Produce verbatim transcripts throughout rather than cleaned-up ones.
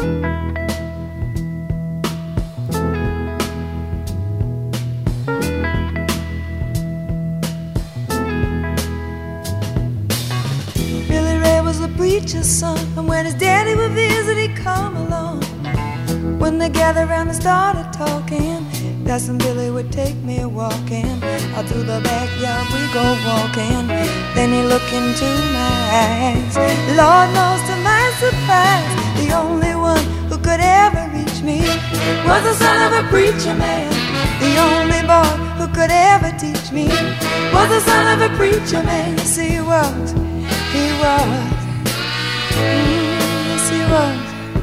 Preacher's son, and when his daddy would visit, he'd come along. When they gathered around and started talking, Cousin Billy would take me walking. Out through the backyard we go walking. Then he looked into my eyes. Lord knows to my surprise, the only one who could ever reach me was the son of a preacher man. The only boy who could ever teach me was the son of a preacher man. Yes, he was, he was. Yes, he was.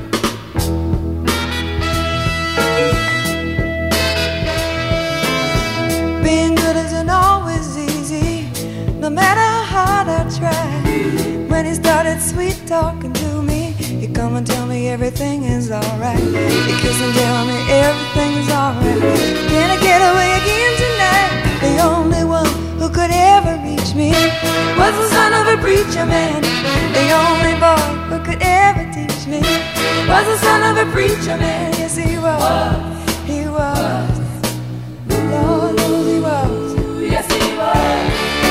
Being good isn't always easy, no matter how hard I try. When he started sweet talking to me, he'd come and tell me everything is alright. He'd kiss and tell me everything is alright. Can I get away again tonight? The only one who could ever reach me was the son of a preacher man. The only boy who could ever teach me was the son of a preacher man. Yes, he was. He was. Lord knows he was. Yes, he was.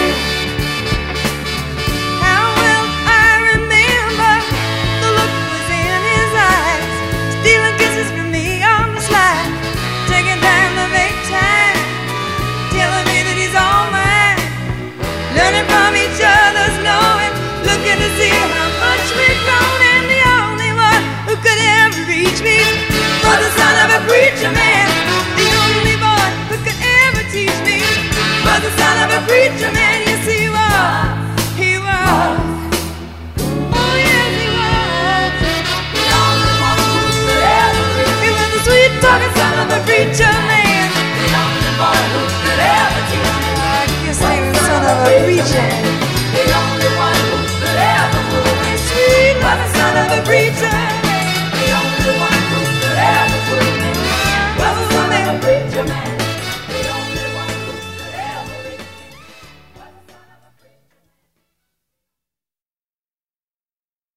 How well I remember the look was in his eyes, stealing kisses from me on the slide, taking time to make time, telling me that he's all mine, learning from each other's knowing, looking to see how much we've grown. And the only one who could ever reach me was the son of a preacher man. The only boy who could ever teach me was the son of a preacher man. Yes, he was. He was. Oh, yes, he was. The only one who could ever reach me. He was the sweet talking son of a preacher man. The only boy who could ever teach me. I guess he was the son of a preacher. The only one who could ever move me. Sweet was the son of a preacher.